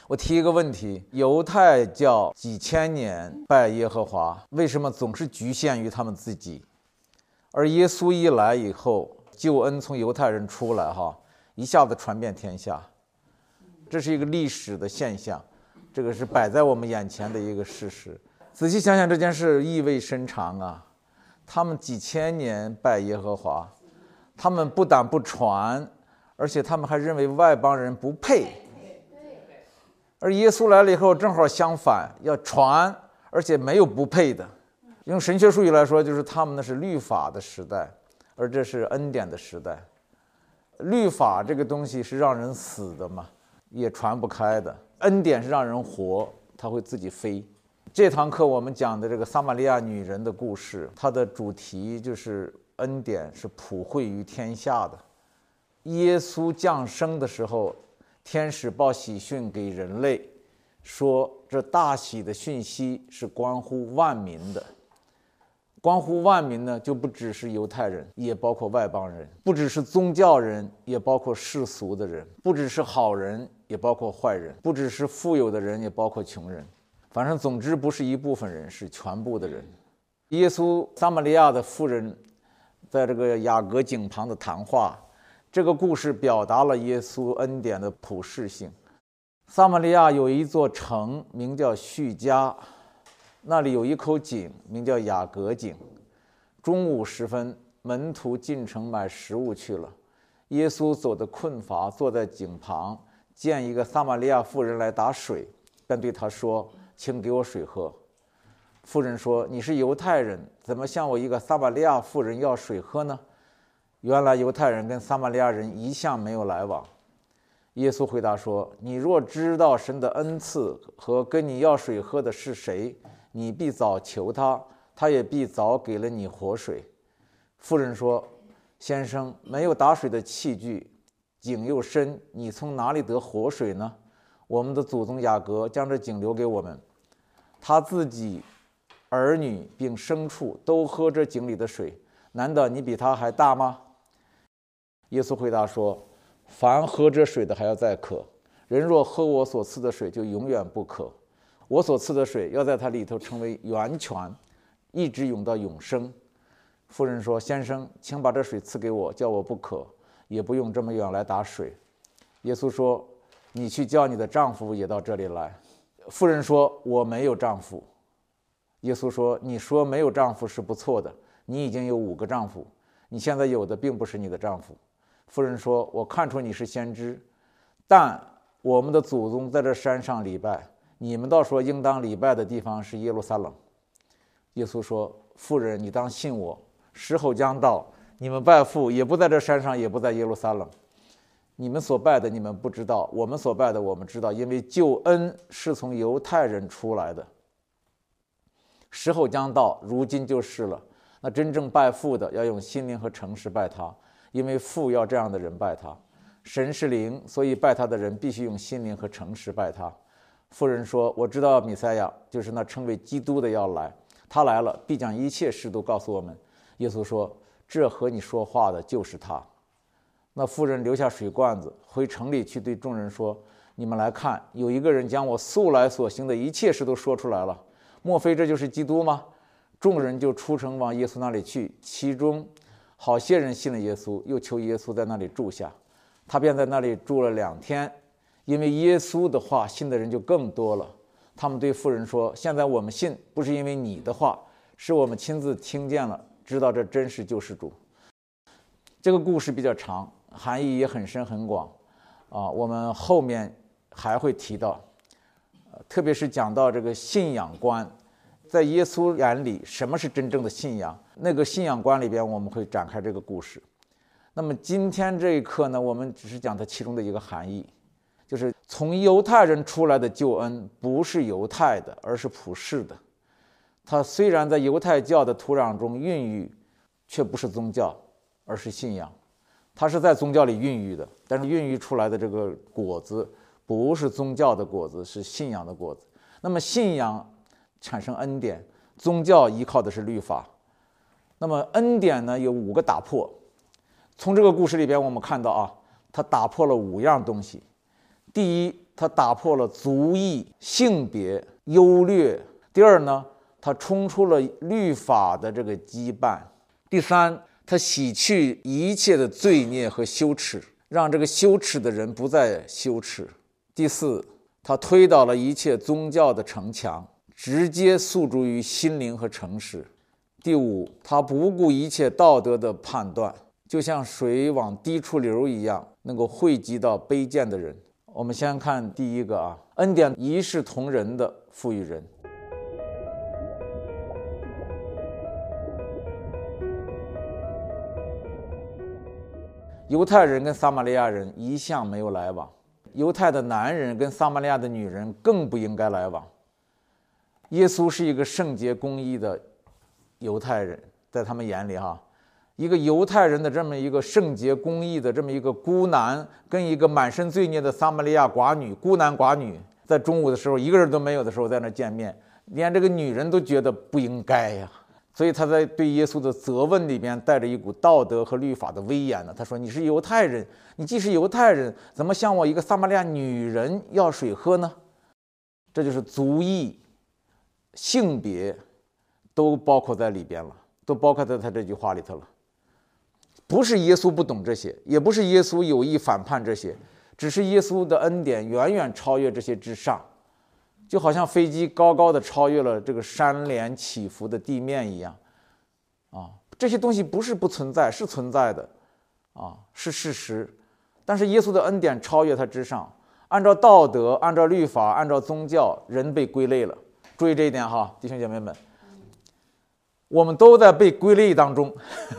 我提一个问题，犹太教几千年拜耶和华，为什么总是局限于他们自己？而耶稣一来以后，救恩从犹太人出来一下子传遍天下，这是一个历史的现象，这个是摆在我们眼前的一个事实。仔细想想这件事意味深长啊！他们几千年拜耶和华，他们不但不传，而且他们还认为外邦人不配。而耶稣来了以后正好相反，要传，而且没有不配的。用神学术语来说，就是他们那是律法的时代，而这是恩典的时代。律法这个东西是让人死的嘛，也传不开的。恩典是让人活，它会自己飞。这堂课我们讲的这个撒玛利亚女人的故事，它的主题就是恩典是普惠于天下的。耶稣降生的时候，天使报喜讯给人类，说这大喜的讯息是关乎万民的。关乎万民呢，就不只是犹太人，也包括外邦人；不只是宗教人，也包括世俗的人；不只是好人，也包括坏人；不只是富有的人，也包括穷人。反正总之不是一部分人，是全部的人。耶稣撒玛利亚的妇人在这个雅各井旁的谈话，这个故事表达了耶稣恩典的普世性。撒玛利亚有一座城名叫叙加，那里有一口井名叫雅各井。中午时分，门徒进城买食物去了。耶稣走得困乏，坐在井旁，见一个撒玛利亚妇人来打水，便对他说：“请给我水喝。”妇人说：“你是犹太人，怎么向我一个撒玛利亚妇人要水喝呢？”原来犹太人跟撒玛利亚人一向没有来往。耶稣回答说：“你若知道神的恩赐和跟你要水喝的是谁，你必早求他，他也必早给了你活水。”妇人说：“先生，没有打水的器具，井又深，你从哪里得活水呢？我们的祖宗雅各将这井留给我们，他自己、儿女并牲畜都喝这井里的水，难道你比他还大吗？”耶稣回答说：“凡喝这水的还要再渴，人若喝我所赐的水，就永远不渴。我所赐的水要在它里头成为源泉，一直涌到永生。”妇人说：“先生，请把这水赐给我，叫我不渴，也不用这么远来打水。”耶稣说：“你去叫你的丈夫也到这里来。”妇人说：“我没有丈夫。”耶稣说：“你说没有丈夫是不错的，你已经有5个丈夫，你现在有的并不是你的丈夫。”妇人说：“我看出你是先知，但我们的祖宗在这山上礼拜，你们倒说应当礼拜的地方是耶路撒冷。”耶稣说：“妇人，你当信我，时候将到，你们拜父也不在这山上，也不在耶路撒冷。你们所拜的你们不知道，我们所拜的我们知道，因为救恩是从犹太人出来的。时候将到，如今就是了。那真正拜父的要用心灵和诚实拜他，因为父要这样的人拜他。神是灵，所以拜他的人必须用心灵和诚实拜他。”妇人说：“我知道弥赛亚，就是那称为基督的要来，他来了，必将一切事都告诉我们。”耶稣说：“这和你说话的就是他。”那妇人留下水罐子，回城里去对众人说：“你们来看，有一个人将我素来所行的一切事都说出来了，莫非这就是基督吗？”众人就出城往耶稣那里去，其中好些人信了耶稣，又求耶稣在那里住下。他便在那里住了2天，因为耶稣的话信的人就更多了。他们对妇人说：“现在我们信，不是因为你的话，是我们亲自听见了，知道这真是救世主。”这个故事比较长，含义也很深很广我们后面还会提到，特别是讲到这个信仰观，在耶稣眼里什么是真正的信仰，那个信仰观里边我们会展开这个故事。那么今天这一课呢，我们只是讲它其中的一个含义，就是从犹太人出来的救恩不是犹太的，而是普世的。它虽然在犹太教的土壤中孕育，却不是宗教，而是信仰。它是在宗教里孕育的，但是孕育出来的这个果子不是宗教的果子，是信仰的果子。那么信仰产生恩典，宗教依靠的是律法。那么恩典呢，有5个打破。从这个故事里边我们看到它打破了5样东西。第一， 他打破了族裔、性别、优劣；第二呢，他冲出了律法的这个羁绊；第三，他洗去一切的罪孽和羞耻，让这个羞耻的人不再羞耻；第四，他推倒了一切宗教的城墙，直接诉诸于心灵和诚实；第五，他不顾一切道德的判断，就像水往低处流一样，能够汇集到卑贱的人。我们先看第一个恩典一视同仁的赋予人。犹太人跟撒玛利亚人一向没有来往，犹太的男人跟撒玛利亚的女人更不应该来往。耶稣是一个圣洁公义的犹太人，在他们眼里一个犹太人的这么一个圣洁公义的这么一个孤男，跟一个满身罪孽的撒玛利亚寡女，孤男寡女，在中午的时候一个人都没有的时候在那见面，连这个女人都觉得不应该呀。所以他在对耶稣的责问里边带着一股道德和律法的威严呢。他说：“你是犹太人，你既是犹太人，怎么向我一个撒玛利亚女人要水喝呢？”这就是族裔、性别都包括在里边了，都包括在他这句话里头了。不是耶稣不懂这些，也不是耶稣有意反叛这些，只是耶稣的恩典远远超越这些之上。就好像飞机高高的超越了这个山连起伏的地面一样，这些东西不是不存在，是存在的，是事实。但是耶稣的恩典超越它之上，按照道德，按照律法，按照宗教，人被归类了。注意这一点弟兄姐妹们，我们都在被归类当中。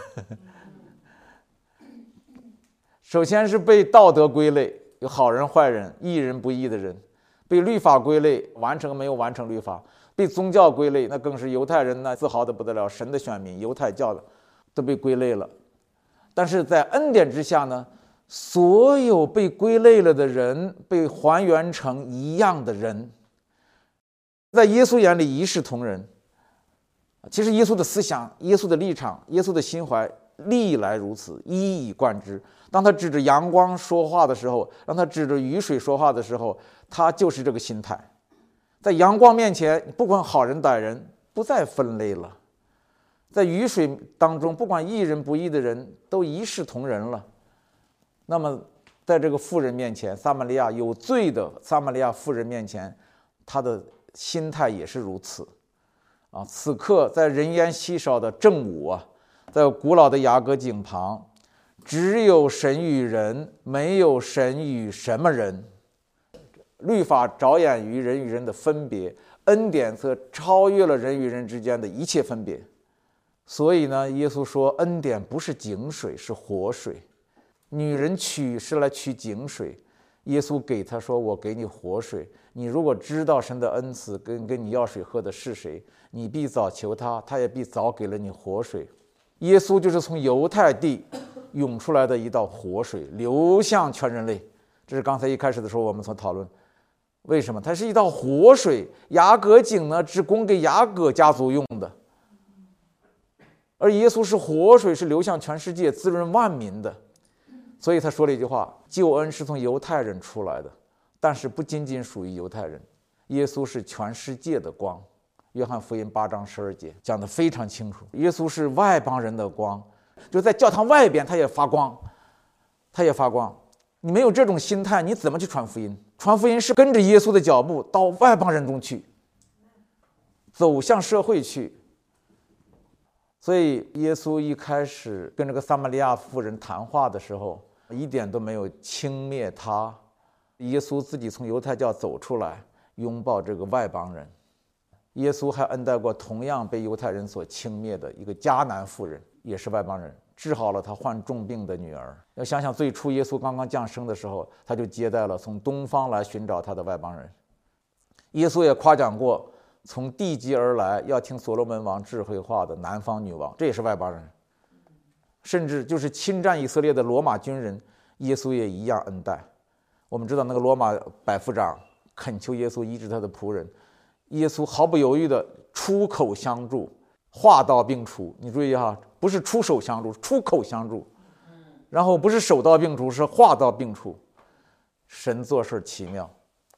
首先是被道德归类，有好人坏人，义人不义的人；被律法归类，完成没有完成律法；被宗教归类，那更是犹太人自豪的不得了，神的选民，犹太教的都被归类了。但是在恩典之下呢，所有被归类了的人被还原成一样的人，在耶稣眼里一视同仁。其实耶稣的思想、耶稣的立场、耶稣的心怀历来如此，一以贯之。当他指着阳光说话的时候，让他指着雨水说话的时候，他就是这个心态。在阳光面前，不管好人歹人，不再分类了；在雨水当中，不管义人不义的人，都一视同仁了。那么在这个妇人面前，撒玛利亚有罪的撒玛利亚妇人面前，他的心态也是如此。此刻在人烟稀少的正午在古老的雅各井旁，只有神与人，没有神与什么人。律法着眼于人与人的分别，恩典则超越了人与人之间的一切分别。所以呢，耶稣说恩典不是井水，是活水。女人取是来取井水，耶稣给他说：“我给你活水。你如果知道神的恩慈跟你要水喝的是谁，你必早求他，他也必早给了你活水。”耶稣就是从犹太地涌出来的一道活水，流向全人类。这是刚才一开始的时候我们所讨论，为什么它是一道活水？雅各井呢，只供给雅各家族用的，而耶稣是活水，是流向全世界，滋润万民的。所以他说了一句话：救恩是从犹太人出来的，但是不仅仅属于犹太人，耶稣是全世界的光。约翰福音8章12节讲得非常清楚，耶稣是外邦人的光，就在教堂外边他也发光，他也发光。你没有这种心态，你怎么去传福音？传福音是跟着耶稣的脚步到外邦人中去，走向社会去。所以耶稣一开始跟这个撒玛利亚妇人谈话的时候，一点都没有轻蔑他。耶稣自己从犹太教走出来，拥抱这个外邦人。耶稣还恩待过同样被犹太人所轻蔑的一个迦南妇人，也是外邦人，治好了他患重病的女儿。要想想最初耶稣刚刚降生的时候，他就接待了从东方来寻找他的外邦人。耶稣也夸奖过从地极而来要听所罗门王智慧话的南方女王，这也是外邦人。甚至就是侵占以色列的罗马军人，耶稣也一样恩待。我们知道那个罗马百夫长恳求耶稣医治他的仆人，耶稣毫不犹豫地出口相助，话到病除。你注意不是出手相助，出口相助，然后不是手到病除，是话到病除。神做事奇妙。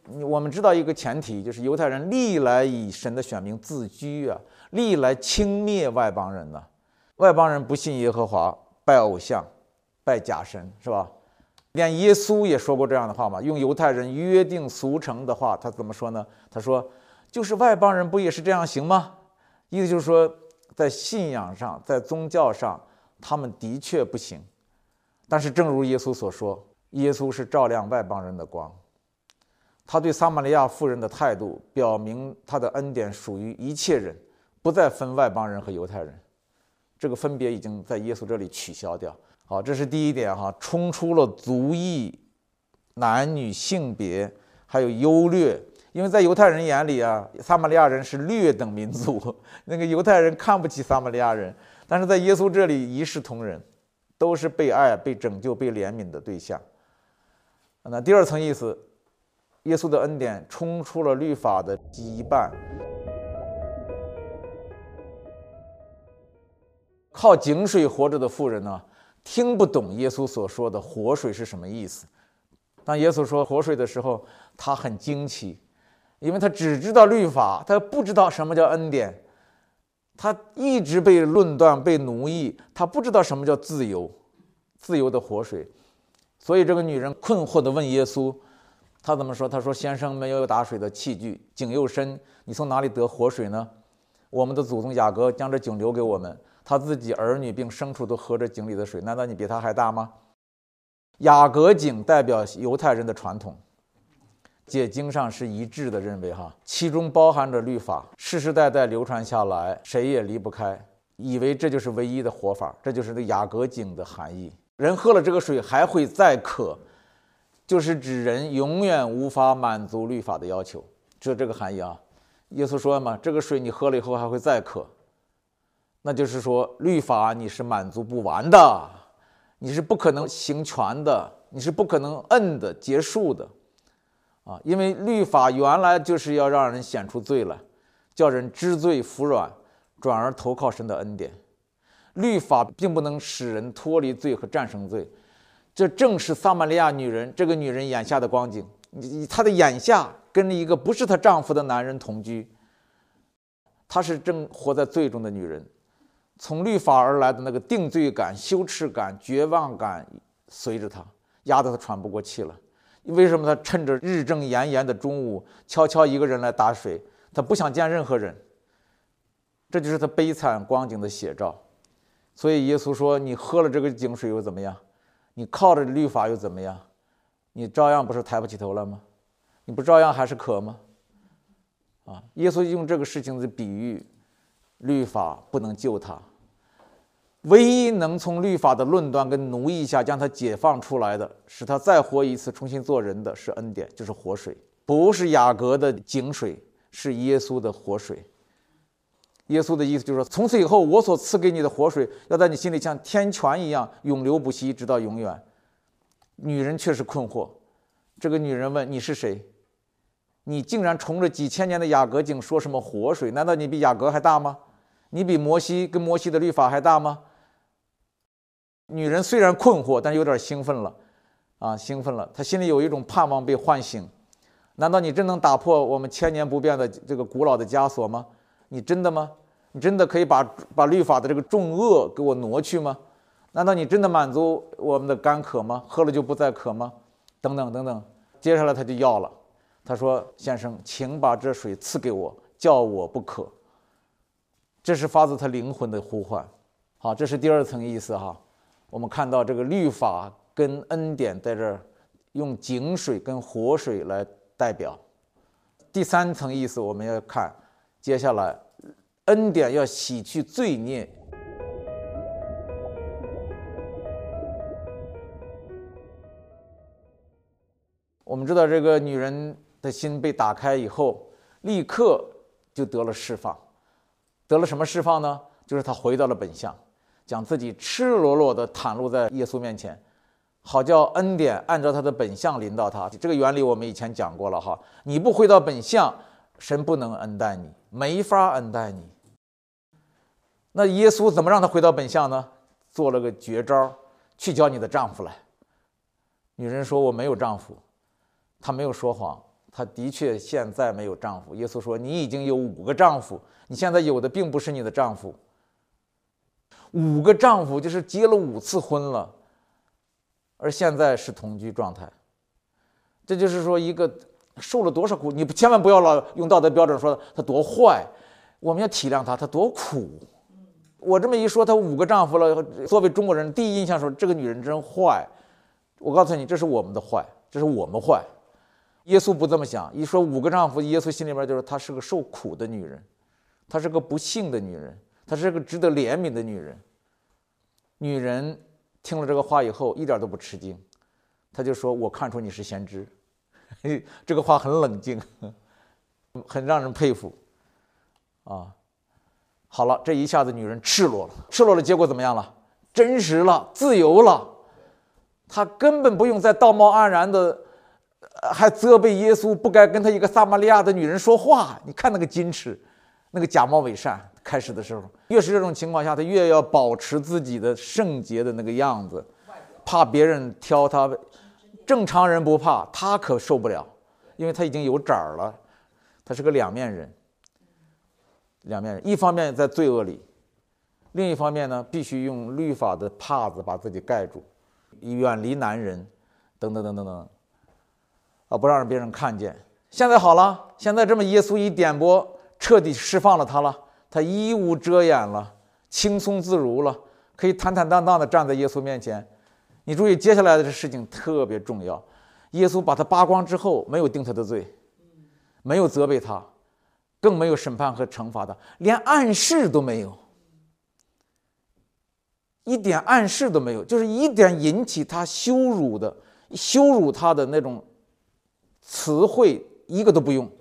我们知道一个前提，就是犹太人历来以神的选民自居啊，历来轻蔑外邦人呢。外邦人不信耶和华，拜偶像，拜假神，是吧？连耶稣也说过这样的话嘛，用犹太人约定俗成的话，他怎么说呢？他说，就是外邦人不也是这样行吗？意思就是说，在信仰上，在宗教上，他们的确不行。但是正如耶稣所说，耶稣是照亮外邦人的光。他对撒玛利亚妇人的态度表明他的恩典属于一切人，不再分外邦人和犹太人。这个分别已经在耶稣这里取消掉。好，这是第一点哈，冲出了族裔、男女性别还有优劣。因为在犹太人眼里啊，撒玛利亚人是劣等民族，那个犹太人看不起撒玛利亚人，但是在耶稣这里一视同仁，都是被爱、被拯救、被怜悯的对象。那第二层意思，耶稣的恩典冲出了律法的羁绊。靠井水活着的妇人呢，听不懂耶稣所说的活水是什么意思。当耶稣说活水的时候，他很惊奇，因为他只知道律法，他不知道什么叫恩典。他一直被论断、被奴役，他不知道什么叫自由，自由的活水。所以这个女人困惑地问耶稣，她怎么说？她说：“先生没有打水的器具，井又深，你从哪里得活水呢？我们的祖宗雅各将这井留给我们，他自己儿女并牲畜都喝着井里的水，难道你比他还大吗？”雅各井代表犹太人的传统，解经上是一致的认为其中包含着律法，世世代代流传下来，谁也离不开，以为这就是唯一的活法，这就是这雅各井的含义。人喝了这个水还会再渴，就是指人永远无法满足律法的要求，这个含义啊。耶稣说嘛，这个水你喝了以后还会再渴，那就是说律法你是满足不完的，你是不可能行全的，你是不可能摁的结束的啊！因为律法原来就是要让人显出罪来，叫人知罪服软，转而投靠神的恩典。律法并不能使人脱离罪和战胜罪，这正是撒玛利亚女人这个女人眼下的光景。她的眼下跟一个不是她丈夫的男人同居，她是正活在罪中的女人，从律法而来的那个定罪感、羞耻感、绝望感随着她，压得她喘不过气了。为什么她趁着日正炎炎的中午悄悄一个人来打水？她不想见任何人，这就是她悲惨光景的写照。所以耶稣说，你喝了这个井水又怎么样？你靠着律法又怎么样？你照样不是抬不起头来吗？你不照样还是渴吗？耶稣用这个事情的比喻，律法不能救他，唯一能从律法的论断跟奴役下将他解放出来的，使他再活一次重新做人的是恩典，就是活水，不是雅各的井水，是耶稣的活水。耶稣的意思就是说，从此以后我所赐给你的活水要在你心里像天泉一样永流不息，直到永远。女人却是困惑，这个女人问，你是谁？你竟然冲着几千年的雅各井说什么活水？难道你比雅各还大吗？你比摩西跟摩西的律法还大吗？女人虽然困惑，但有点兴奋了兴奋了，她心里有一种盼望被唤醒。难道你真能打破我们千年不变的这个古老的枷锁吗？你真的吗？你真的可以把律法的这个重恶给我挪去吗？难道你真的满足我们的干渴吗？喝了就不再渴吗？等等等等。接下来他就要了，他说，先生，请把这水赐给我，叫我不渴。这是发自他灵魂的呼唤。好，这是第二层意思我们看到这个律法跟恩典在这儿用井水跟活水来代表。第三层意思我们要看，接下来恩典要洗去罪孽。我们知道这个女人的心被打开以后，立刻就得了释放。得了什么释放呢？就是她回到了本相，将自己赤裸裸地袒露在耶稣面前，好叫恩典按照她的本相临到她。这个原理我们以前讲过了你不回到本相，神不能恩待你，没法恩待你。那耶稣怎么让她回到本相呢？做了个绝招，去叫你的丈夫来。女人说，我没有丈夫。她没有说谎， 她的确现在没有丈夫。耶稣说：“你已经有5个丈夫，你现在有的并不是你的丈夫。5个丈夫就是结了5次婚了，而现在是同居状态。这就是说，一个受了多少苦，你千万不要老用道德标准说他多坏，我们要体谅他多苦。我这么一说，她5个丈夫了，作为中国人，第一印象说这个女人真坏。我告诉你，这是我们的坏，这是我们坏。耶稣不这么想，一说5个丈夫，耶稣心里边就是她是个受苦的女人，她是个不幸的女人，她是个值得怜悯的女人。女人听了这个话以后，一点都不吃惊，她就说：“我看出你是先知。”这个话很冷静，很让人佩服啊。好了，这一下子女人赤裸了，赤裸了，结果怎么样了？真实了，自由了。她根本不用再道貌岸然的，还责备耶稣不该跟她一个撒玛利亚的女人说话。你看那个矜持，那个假冒伪善。开始的时候，越是这种情况下，她越要保持自己的圣洁的那个样子，怕别人挑她。正常人不怕，她可受不了，因为她已经有褶了。她是个两面人。一方面在罪恶里，另一方面呢，必须用律法的帕子把自己盖住，远离男人，等等等等等，不让别人看见。现在好了，现在这么耶稣一点拨，彻底释放了他了，他衣无遮掩了，轻松自如了，可以坦坦荡荡地站在耶稣面前。你注意接下来的事情特别重要，耶稣把他扒光之后，没有定他的罪，没有责备他，更没有审判和惩罚他，连暗示都没有，一点暗示都没有，就是一点引起他羞辱他的那种词汇一个都不用，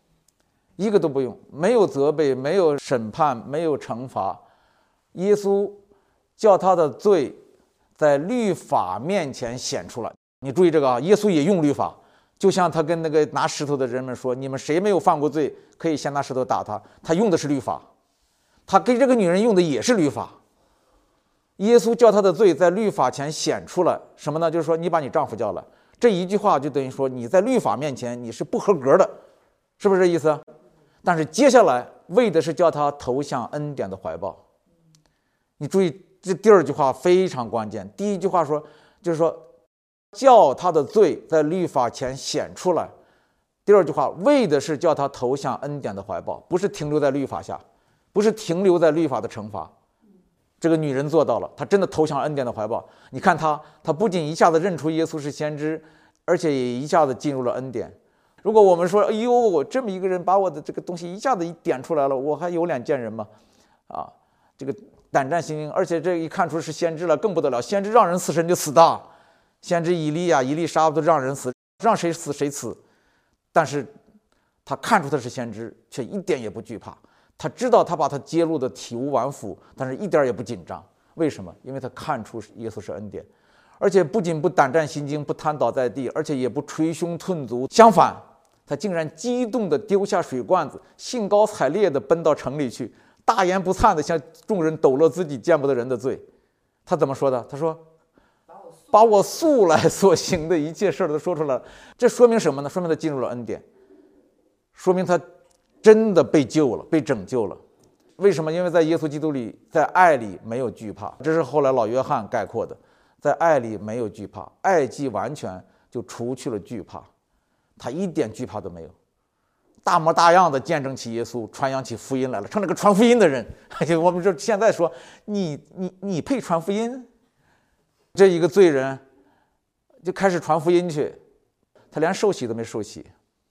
没有责备，没有审判，没有惩罚。耶稣叫他的罪在律法面前显出来。你注意这个啊，耶稣也用律法，就像他跟那个拿石头的人们说：“你们谁没有犯过罪，可以先拿石头打他。”他用的是律法，他给这个女人用的也是律法。耶稣叫他的罪在律法前显出来，什么呢？就是说你把你丈夫叫来，这一句话就等于说你在律法面前你是不合格的，是不是这意思？但是接下来为的是叫他投向恩典的怀抱。你注意这第二句话非常关键，第一句话说就是说叫他的罪在律法前显出来，第二句话为的是叫他投向恩典的怀抱，不是停留在律法下，不是停留在律法的惩罚。这个女人做到了，她真的投向恩典的怀抱。你看她不仅一下子认出耶稣是先知，而且也一下子进入了恩典。如果我们说，哎呦，我这么一个人把我的这个东西一下子一点出来了，我还有脸见人吗？这个胆战心惊，而且这一看出是先知了，更不得了。先知让人死神就死的，先知以利亚、以利沙都让人死，让谁死谁死。但是他看出他是先知，却一点也不惧怕。他知道他把他揭露的体无完肤，但是一点也不紧张。为什么？因为他看出耶稣是恩典，而且不仅不胆战心惊，不瘫倒在地，而且也不捶胸顿足，相反，他竟然激动地丢下水罐子，兴高采烈地奔到城里去，大言不惭地向众人抖落自己见不得人的罪。他怎么说的？他说：“把我素来所行的一切事都说出来了。”这说明什么呢？说明他进入了恩典，说明他真的被救了，被拯救了。为什么？因为在耶稣基督里，在爱里没有惧怕。这是后来老约翰概括的，在爱里没有惧怕，爱既完全，就除去了惧怕。他一点惧怕都没有，大模大样的见证起耶稣，传扬起福音来了，成了个传福音的人。我们这现在说，你配传福音？这一个罪人就开始传福音去，他连受洗都没受洗，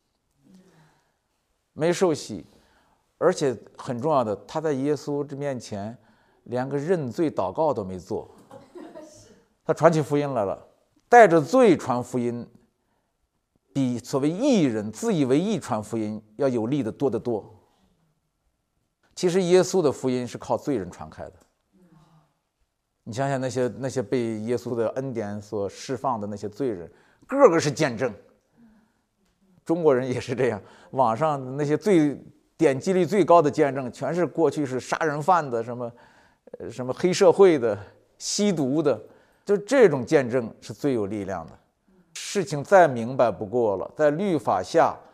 而且很重要的，他在耶稣这面前连个认罪祷告都没做。他传起福音来了，带着罪传福音，比所谓义人自以为义传福音要有力的多得多。其实耶稣的福音是靠罪人传开的。你想想那些被耶稣的恩典所释放的那些罪人，个个是见证。中国人也是这样，网上那些点击率最高的见证，全是过去是杀人犯的，什么黑社会的、吸毒的，就这种见证是最有力量的。事情再明白不过了，在律法下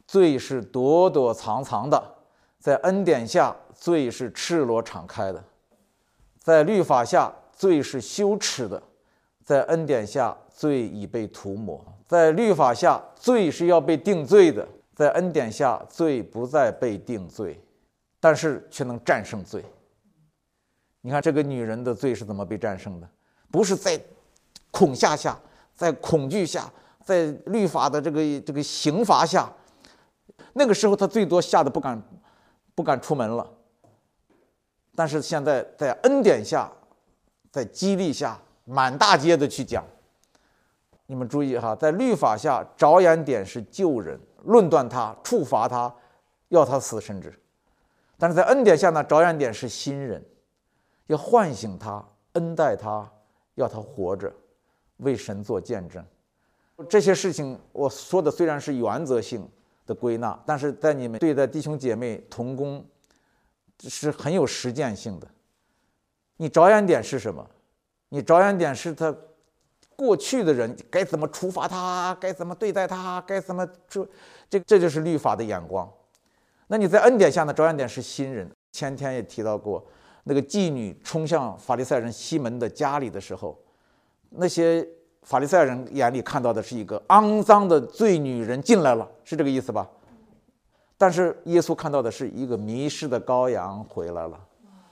罪是躲躲藏藏的，在恩典下罪是赤裸敞开的，在律法下罪是羞耻的，在恩典下罪已被涂抹，在律法下罪是要被定罪的，在恩典下罪不再被定罪，但是却能战胜罪。你看这个女人的罪是怎么被战胜的？不是在恐吓下，在恐惧下，在律法的这个刑罚下，那个时候她最多吓得不敢出门了。但是现在在恩典下，在激励下，满大街的去讲。你们注意哈，在律法下着眼点是救人，论断他，处罚他，要他死甚至。但是在恩典下呢，着眼点是新人，要唤醒他，恩待他，要他活着，为神做见证。这些事情我说的虽然是原则性的归纳，但是在你们对待弟兄姐妹同工是很有实践性的。你着眼点是什么？你着眼点是他过去的人该怎么处罚他，该怎么对待他，该怎么这就是律法的眼光。那你在恩典下呢，着眼点是新人。前天也提到过，那个妓女冲向法利赛人西门的家里的时候，那些法利赛人眼里看到的是一个肮脏的罪女人进来了，是这个意思吧？但是耶稣看到的是一个迷失的羔羊回来了。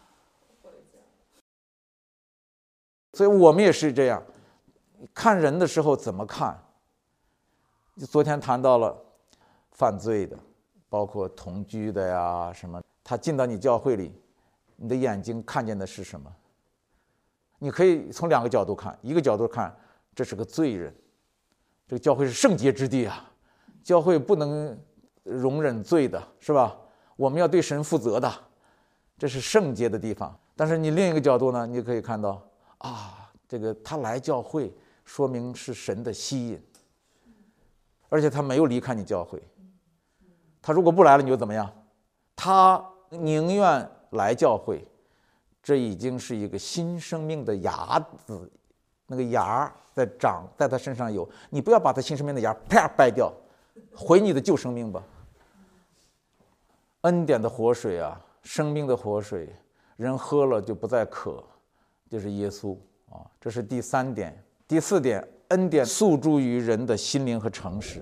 所以我们也是这样，看人的时候怎么看？昨天谈到了犯罪的，包括同居的呀什么，他进到你教会里，你的眼睛看见的是什么？你可以从两个角度看，一个角度看这是个罪人，这个教会是圣洁之地啊，教会不能容忍罪的，是吧？我们要对神负责的，这是圣洁的地方。但是你另一个角度呢，你可以看到啊，这个他来教会说明是神的吸引，而且他没有离开你教会。他如果不来了，你就怎么样？他宁愿来教会，这已经是一个新生命的芽子，那个芽在长，在他身上有，你不要把他新生命的芽啪掰掉，毁你的旧生命吧。恩典的活水啊，生命的活水，人喝了就不再渴，就是耶稣啊。这是第三点。第四点，恩典诉诸于人的心灵和诚实。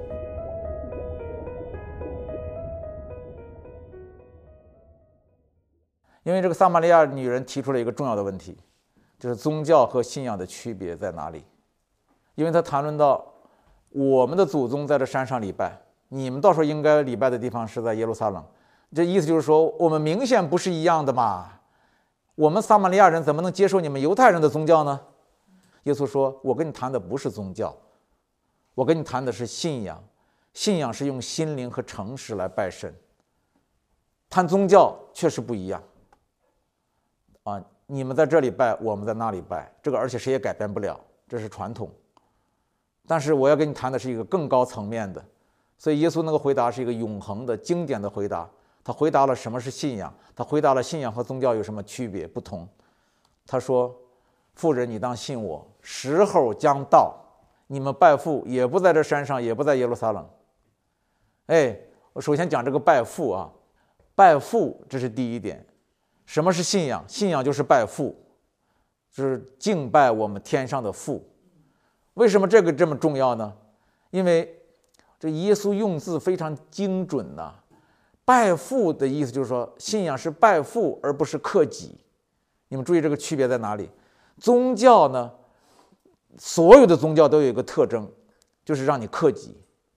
因为这个撒玛利亚女人提出了一个重要的问题，就是宗教和信仰的区别在哪里？因为她谈论到我们的祖宗在这山上礼拜，你们到时候应该礼拜的地方是在耶路撒冷，这意思就是说我们明显不是一样的嘛，我们撒玛利亚人怎么能接受你们犹太人的宗教呢？耶稣说，我跟你谈的不是宗教，我跟你谈的是信仰，信仰是用心灵和诚实来拜神，谈宗教确实不一样啊，你们在这里拜，我们在那里拜，这个而且谁也改变不了，这是传统。但是我要跟你谈的是一个更高层面的，所以耶稣那个回答是一个永恒的经典的回答。他回答了什么是信仰，他回答了信仰和宗教有什么区别不同。他说，妇人你当信我，时候将到，你们拜父也不在这山上，也不在耶路撒冷。我首先讲这个拜父啊，拜父这是第一点。什么是信仰？信仰就是拜父，就是敬拜我们天上的父。为什么这个这么重要呢？因为这耶稣用字非常精准呐。拜父的意思就是说，信仰是拜父而不是克己。你们注意这个区别在哪里？宗教呢，所有的宗教都有一个特征，就是让你克己，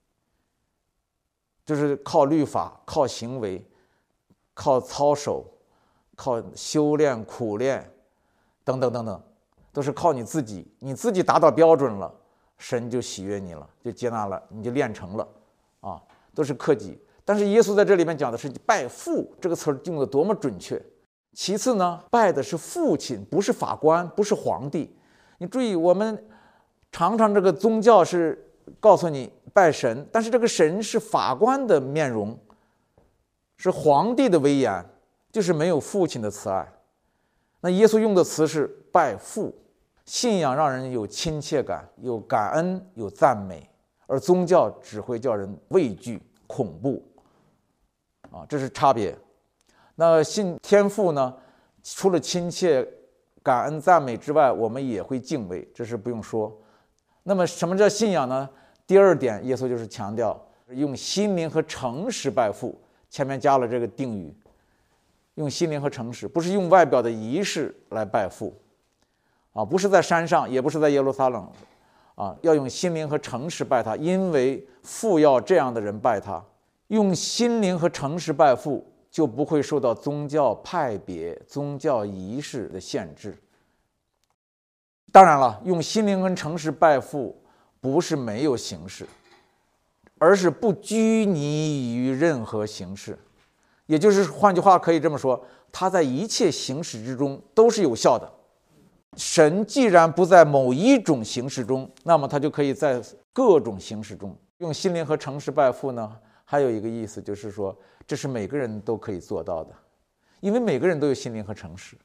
就是靠律法，靠行为，靠操守，靠修炼苦练等等等等，都是靠你自己，你自己达到标准了，神就喜悦你了，就接纳了，你就练成了啊，都是克己。但是耶稣在这里面讲的是拜父，这个词用的多么准确。其次呢，拜的是父亲，不是法官，不是皇帝。你注意，我们常常这个宗教是告诉你拜神，但是这个神是法官的面容，是皇帝的威严，就是没有父亲的慈爱。那耶稣用的词是拜父，信仰让人有亲切感，有感恩，有赞美，而宗教只会叫人畏惧恐怖这是差别。那信天父呢，除了亲切、感恩、赞美之外，我们也会敬畏，这是不用说。那么什么叫信仰呢？第二点，耶稣就是强调用心灵和诚实拜父，前面加了这个定语，用心灵和诚实，不是用外表的仪式来拜父不是在山上，也不是在耶路撒冷要用心灵和诚实拜他，因为父要这样的人拜他。用心灵和诚实拜父，就不会受到宗教派别、宗教仪式的限制。当然了，用心灵跟诚实拜父不是没有形式，而是不拘泥于任何形式。也就是换句话可以这么说，它在一切形式之中都是有效的。神既然不在某一种形式中，那么他就可以在各种形式中。用心灵和诚实拜父呢，还有一个意思就是说，这是每个人都可以做到的，因为每个人都有心灵和诚实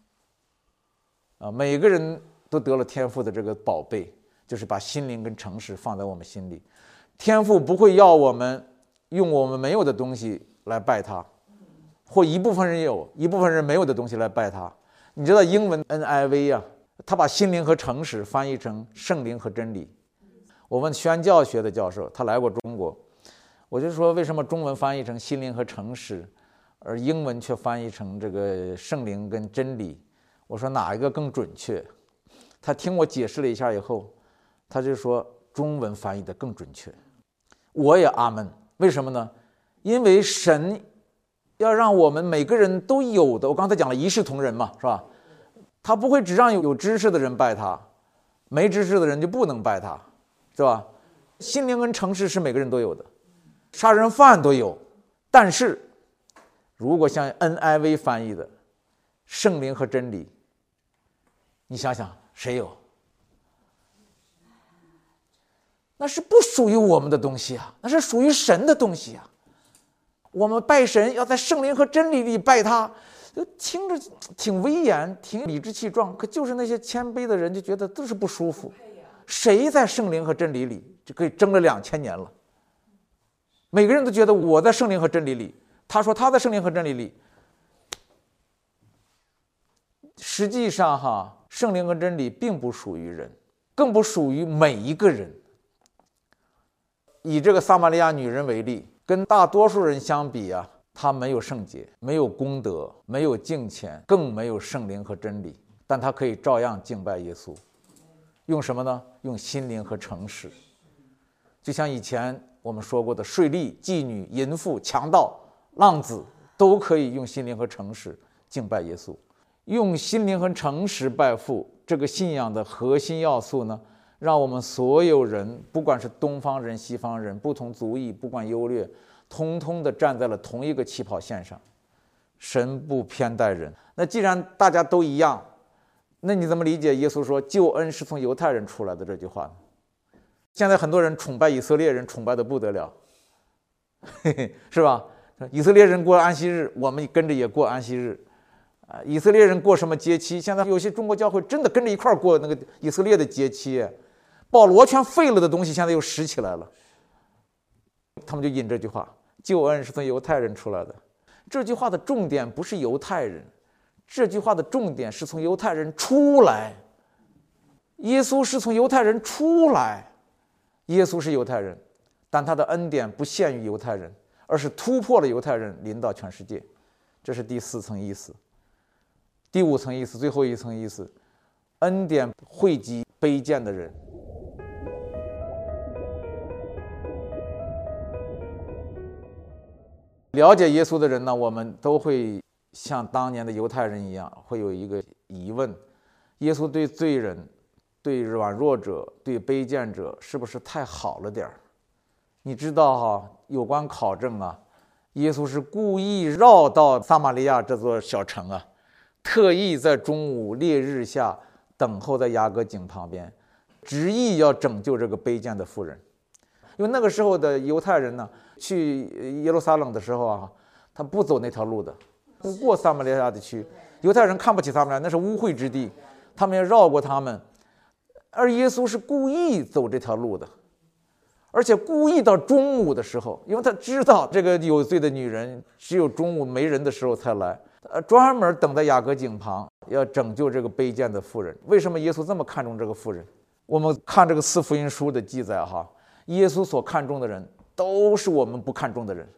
每个人都得了天父的这个宝贝，就是把心灵跟诚实放在我们心里。天父不会要我们用我们没有的东西来拜他，或一部分人有，一部分人没有的东西来拜他。你知道英文 NIV 他把心灵和诚实翻译成圣灵和真理。我问宣教学的教授，他来过中国，我就说为什么中文翻译成心灵和诚实，而英文却翻译成这个圣灵跟真理？我说哪一个更准确？他听我解释了一下以后，他就说中文翻译的更准确。我也阿门。为什么呢？因为神要让我们每个人都有的，我刚才讲了一视同仁嘛，是吧？他不会只让有知识的人拜他，没知识的人就不能拜他，是吧？心灵跟诚实是每个人都有的，杀人犯都有。但是如果像 NIV 翻译的圣灵和真理，你想想谁有？那是不属于我们的东西那是属于神的东西我们拜神要在圣灵和真理里拜他，听着挺威严，挺理直气壮，可就是那些谦卑的人就觉得都是不舒服。谁在圣灵和真理里就可以争了2000年了？每个人都觉得我在圣灵和真理里，他说他在圣灵和真理里。实际上圣灵和真理并不属于人，更不属于每一个人。以这个撒玛利亚女人为例，跟大多数人相比她没有圣洁，没有功德，没有敬虔，更没有圣灵和真理，但她可以照样敬拜耶稣。用什么呢？用心灵和诚实。就像以前我们说过的，税吏、妓女、淫妇、强盗、浪子都可以用心灵和诚实敬拜耶稣。用心灵和诚实拜父，这个信仰的核心要素呢，让我们所有人，不管是东方人、西方人，不同族裔，不管优劣，通通的站在了同一个起跑线上。神不偏待人。那既然大家都一样，那你怎么理解耶稣说救恩是从犹太人出来的这句话呢？现在很多人崇拜以色列人，崇拜的不得了，是吧？以色列人过安息日，我们跟着也过安息日。以色列人过什么节期？现在有些中国教会真的跟着一块过那个以色列的节期。保罗全废了的东西，现在又拾起来了。他们就引这句话：救恩是从犹太人出来的。这句话的重点不是犹太人，这句话的重点是从犹太人出来。耶稣是从犹太人出来，耶稣是犹太人，但他的恩典不限于犹太人，而是突破了犹太人，临到全世界。这是第4层意思。第5层意思，最后一层意思，恩典惠及卑贱的人。了解耶稣的人呢，我们都会像当年的犹太人一样，会有一个疑问：耶稣对罪人、对软弱者、对卑贱者，是不是太好了点儿？你知道有关考证耶稣是故意绕到撒玛利亚这座小城特意在中午烈日下等候在雅各井旁边，执意要拯救这个卑贱的妇人。因为那个时候的犹太人呢，去耶路撒冷的时候他不走那条路的，不过撒玛利亚地区。犹太人看不起撒玛利亚，那是污秽之地，他们要绕过他们。而耶稣是故意走这条路的， 而且故意到中午的时候，因为他知道这个有罪的女人只有中午没人的时候才来，专门等在雅各井旁，要拯救这个卑贱的妇人。为什么耶稣这么看重这个妇人？我们看这个四福音书的记载哈，耶稣所看重的人都是我们不看重的人。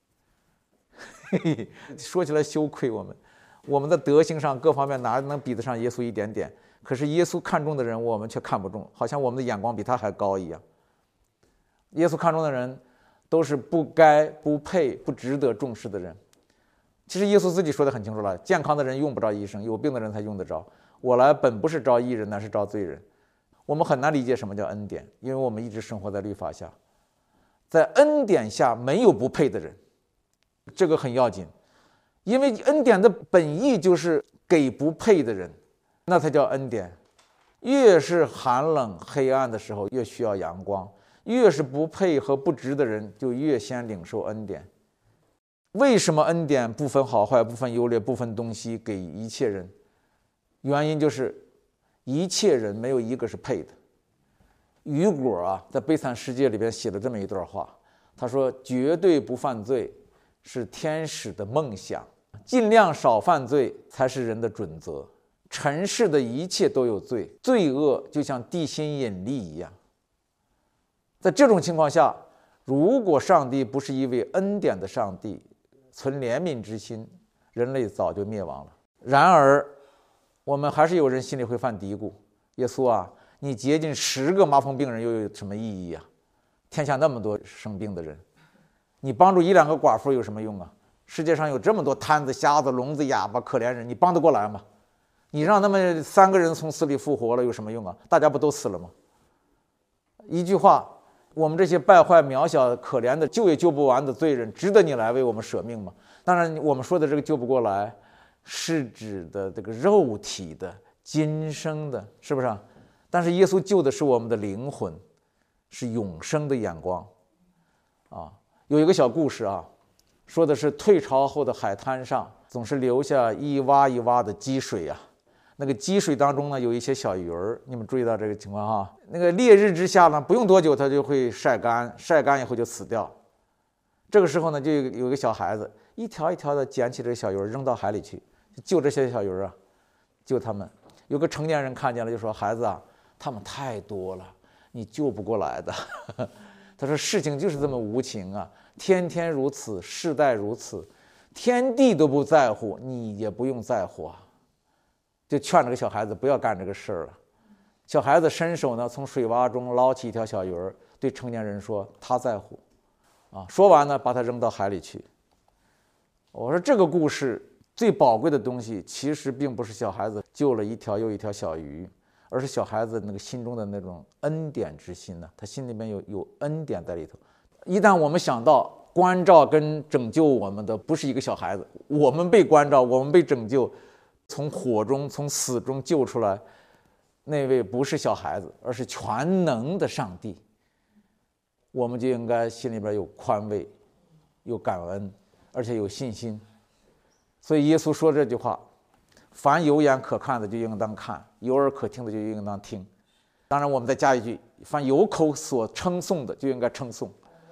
说起来羞愧，我们的德行上各方面哪能比得上耶稣一点点？可是耶稣看重的人，我们却看不中，好像我们的眼光比他还高一样。耶稣看重的人都是不该、不配、不值得重视的人。其实耶稣自己说得很清楚了，健康的人用不着医生，有病的人才用得着。我来本不是招义人，乃是招罪人。我们很难理解什么叫恩典，因为我们一直生活在律法下，在恩典下没有不配的人，这个很要紧。因为恩典的本意就是给不配的人，那才叫恩典。越是寒冷黑暗的时候，越需要阳光，越是不配和不值的人，就越先领受恩典。为什么恩典不分好坏，不分优劣，不分东西，给一切人？原因就是一切人没有一个是配的。雨果在《悲惨世界》里边写了这么一段话，他说：绝对不犯罪是天使的梦想，尽量少犯罪才是人的准则。尘世的一切都有罪，罪恶就像地心引力一样。在这种情况下，如果上帝不是一位恩典的上帝，存怜悯之心，人类早就灭亡了。然而我们还是有人心里会犯嘀咕，耶稣啊，你接近10个麻风病人又有什么意义啊？天下那么多生病的人，你帮助1、2个寡妇有什么用啊？世界上有这么多瘫子、瞎子、聋子、哑巴可怜人，你帮得过来吗？你让他们3个人从死里复活了有什么用啊？大家不都死了吗？一句话，我们这些败坏、渺小、可怜的、救也救不完的罪人，值得你来为我们舍命吗？当然我们说的这个救不过来，是指的这个肉体的、今生的，是不是啊？但是耶稣救的是我们的灵魂，是永生的眼光啊。有一个小故事啊，说的是退潮后的海滩上总是留下一洼一洼的积水啊，那个积水当中呢有一些小鱼儿，你们注意到这个情况哈？那个烈日之下呢，不用多久它就会晒干，晒干以后就死掉。这个时候呢，就有一个小孩子一条一条的捡起这个小鱼儿扔到海里去，救这些小鱼儿啊，救他们。有个成年人看见了，就说：“孩子啊，他们太多了，你救不过来的。”他说：“事情就是这么无情啊，天天如此，世代如此，天地都不在乎，你也不用在乎啊。”就劝这个小孩子不要干这个事儿了。小孩子伸手呢，从水洼中捞起一条小鱼儿，对成年人说：“他在乎。”啊，说完呢，把它扔到海里去。我说这个故事最宝贵的东西，其实并不是小孩子救了一条又一条小鱼，而是小孩子那个心中的那种恩典之心呢。他心里面有恩典在里头。一旦我们想到关照跟拯救我们的不是一个小孩子，我们被关照，我们被拯救，从火中从死中救出来，那位不是小孩子，而是全能的上帝，我们就应该心里边有宽慰，有感恩，而且有信心。所以耶稣说这句话：凡有眼可看的就应当看，有耳可听的就应当听。当然我们再加一句：凡有口所称颂的就应该称颂。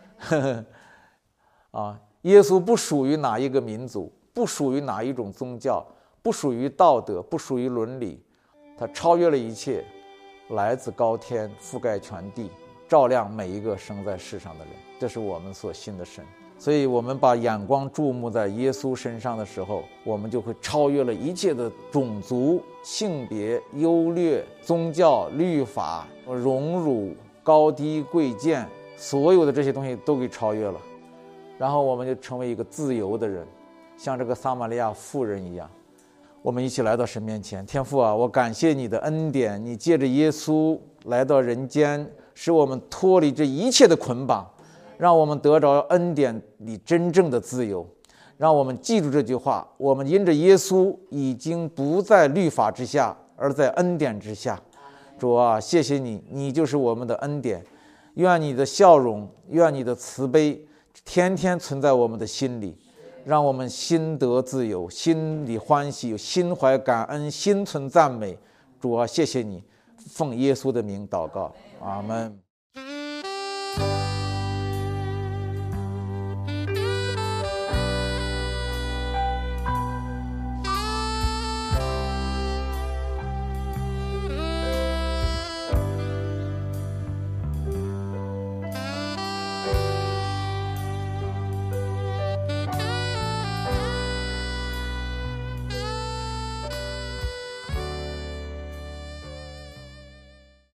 耶稣不属于哪一个民族，不属于哪一种宗教，不属于道德，不属于伦理，他超越了一切，来自高天，覆盖全地，照亮每一个生在世上的人。这是我们所信的神。所以我们把眼光注目在耶稣身上的时候，我们就会超越了一切的种族、性别、优劣、宗教、律法、荣辱、高低贵贱，所有的这些东西都给超越了。然后我们就成为一个自由的人，像这个撒玛利亚妇人一样。我们一起来到神面前。天父啊，我感谢你的恩典，你借着耶稣来到人间，使我们脱离这一切的捆绑，让我们得着恩典里真正的自由。让我们记住这句话：我们因着耶稣已经不在律法之下，而在恩典之下。主啊，谢谢你，你就是我们的恩典。愿你的笑容，愿你的慈悲天天存在我们的心里，让我们心得自由，心里欢喜，心怀感恩，心存赞美。主啊，谢谢你，奉耶稣的名祷告，阿们。